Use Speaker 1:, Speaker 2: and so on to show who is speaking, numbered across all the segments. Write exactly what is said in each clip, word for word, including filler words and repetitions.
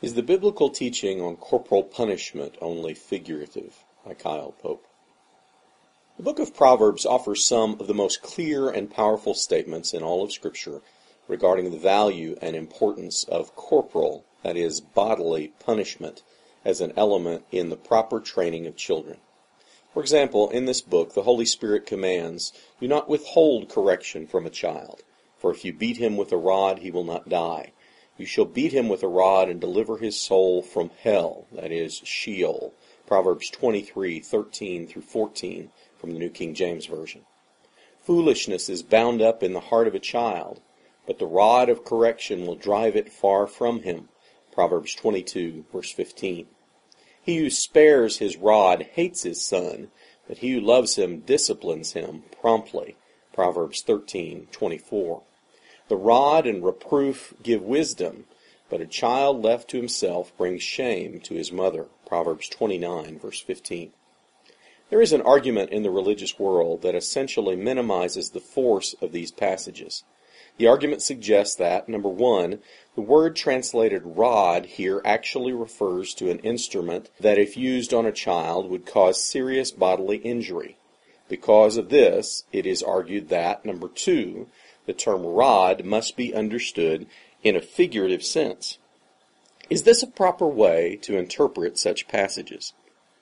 Speaker 1: Is the biblical teaching on corporal punishment only figurative? By Kyle Pope. The book of Proverbs offers some of the most clear and powerful statements in all of Scripture regarding the value and importance of corporal, that is, bodily punishment, as an element in the proper training of children. For example, in this book, the Holy Spirit commands, "Do not withhold correction from a child, for if you beat him with a rod, he will not die. You shall beat him with a rod and deliver his soul from hell," that is, Sheol. Proverbs twenty-three, thirteen through fourteen from the New King James Version. Foolishness is bound up in the heart of a child, but the rod of correction will drive it far from him. Proverbs twenty-two, verse fifteen. He who spares his rod hates his son, but he who loves him disciplines him promptly. Proverbs thirteen, twenty-four. The rod and reproof give wisdom, but a child left to himself brings shame to his mother. Proverbs twenty-nine, verse fifteen. There is an argument in the religious world that essentially minimizes the force of these passages. The argument suggests that, number one, the word translated rod here actually refers to an instrument that, if used on a child, would cause serious bodily injury. Because of this, it is argued that, number two, the term rod must be understood in a figurative sense. Is this a proper way to interpret such passages?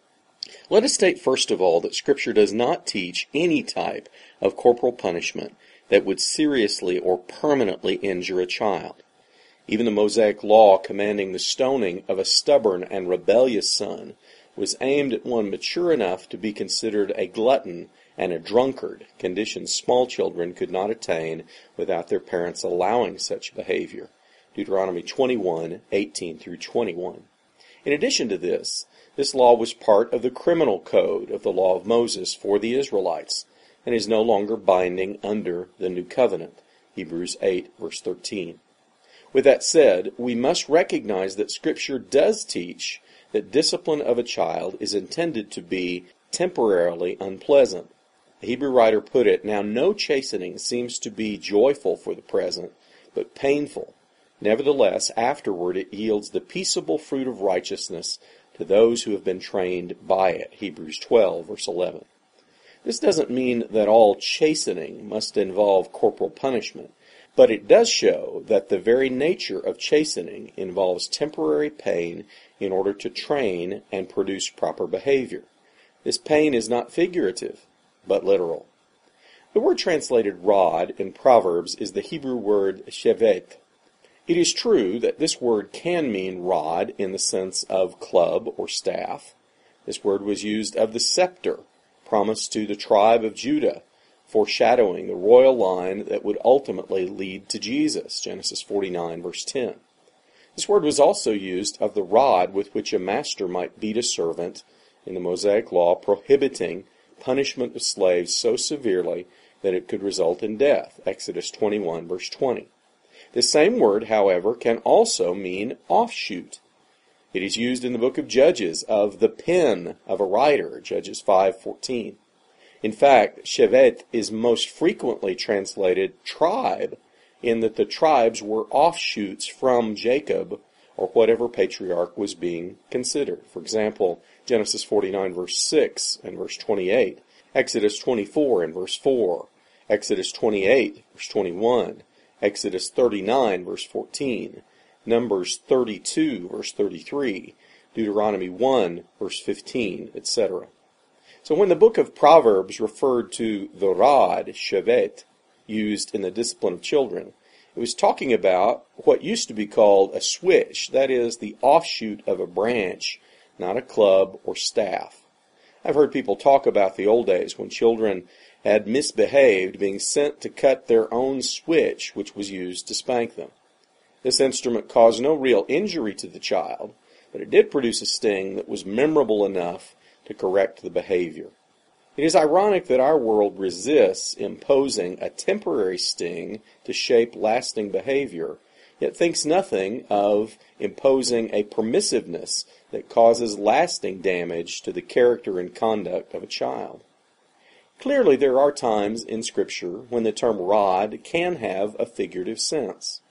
Speaker 1: Let us state first of all that Scripture does not teach any type of corporal punishment that would seriously or permanently injure a child. Even the Mosaic law commanding the stoning of a stubborn and rebellious son was aimed at one mature enough to be considered a glutton and a drunkard, conditions small children could not attain without their parents allowing such behavior. Deuteronomy twenty-one, eighteen through twenty-one. In addition to this, this law was part of the criminal code of the law of Moses for the Israelites, and is no longer binding under the new covenant. Hebrews eight, verse thirteen. With that said, we must recognize that Scripture does teach that discipline of a child is intended to be temporarily unpleasant. The Hebrew writer put it, "Now no chastening seems to be joyful for the present, but painful. Nevertheless, afterward it yields the peaceable fruit of righteousness to those who have been trained by it." Hebrews twelve, verse eleven. This doesn't mean that all chastening must involve corporal punishment, but it does show that the very nature of chastening involves temporary pain in order to train and produce proper behavior. This pain is not figurative, but literal. The word translated rod in Proverbs is the Hebrew word shevet. It is true that this word can mean rod in the sense of club or staff. This word was used of the scepter promised to the tribe of Judah, foreshadowing the royal line that would ultimately lead to Jesus, Genesis forty-nine, verse ten. This word was also used of the rod with which a master might beat a servant in the Mosaic law, prohibiting punishment of slaves so severely that it could result in death, Exodus twenty-one, verse twenty. This same word, however, can also mean offshoot. It is used in the book of Judges of the pen of a writer, Judges five fourteen. In fact, shevet is most frequently translated tribe, in that the tribes were offshoots from Jacob, or whatever patriarch was being considered. For example, Genesis forty-nine, verse six and verse twenty-eight, Exodus twenty-four and verse four, Exodus twenty-eight, verse twenty-one, Exodus thirty-nine, verse fourteen, Numbers thirty-two, verse thirty-three, Deuteronomy one, verse fifteen, et cetera. So when the book of Proverbs referred to the rod, shevet, used in the discipline of children, it was talking about what used to be called a switch, that is, the offshoot of a branch, not a club or staff. I've heard people talk about the old days when children had misbehaved, being sent to cut their own switch, which was used to spank them. This instrument caused no real injury to the child, but it did produce a sting that was memorable enough to correct the behavior. It is ironic that our world resists imposing a temporary sting to shape lasting behavior, yet thinks nothing of imposing a permissiveness that causes lasting damage to the character and conduct of a child. Clearly, there are times in Scripture when the term rod can have a figurative sense.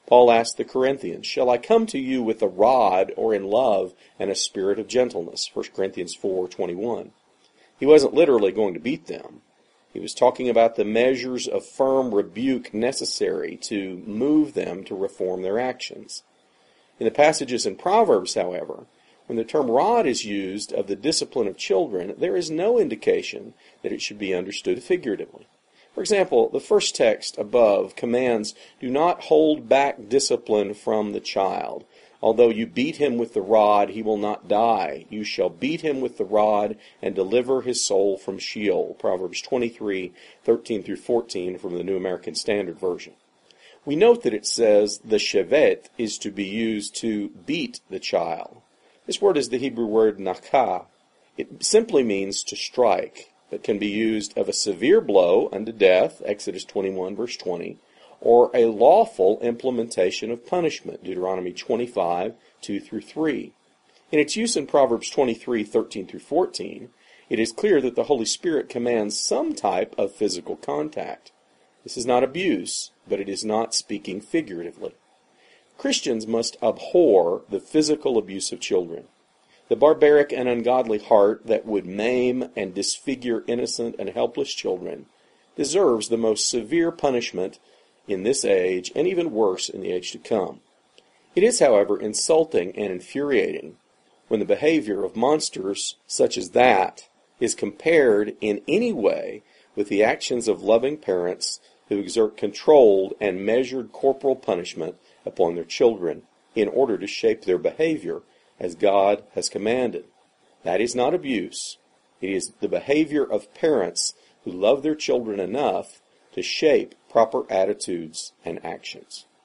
Speaker 1: Paul asked the Corinthians, "Shall I come to you with a rod or in love and a spirit of gentleness?" First Corinthians four twenty-one. He wasn't literally going to beat them. He was talking about the measures of firm rebuke necessary to move them to reform their actions. In the passages in Proverbs, however, when the term rod is used of the discipline of children, there is no indication that it should be understood figuratively. For example, the first text above commands, "Do not hold back discipline from the child. Although you beat him with the rod, he will not die. You shall beat him with the rod and deliver his soul from Sheol." Proverbs twenty-three, thirteen through fourteen from the New American Standard Version. We note that it says the shevet is to be used to beat the child. This word is the Hebrew word nakah. It simply means to strike, but can be used of a severe blow unto death, Exodus twenty-one, verse twenty, or a lawful implementation of punishment, Deuteronomy twenty-five, two through three. In its use in Proverbs twenty-three, thirteen through fourteen, it is clear that the Holy Spirit commands some type of physical contact. This is not abuse, but it is not speaking figuratively. Christians must abhor the physical abuse of children. The barbaric and ungodly heart that would maim and disfigure innocent and helpless children deserves the most severe punishment in this age, and even worse in the age to come. It is, however, insulting and infuriating when the behavior of monsters such as that is compared in any way with the actions of loving parents who exert controlled and measured corporal punishment upon their children in order to shape their behavior as God has commanded. That is not abuse. It is the behavior of parents who love their children enough to shape proper attitudes and actions.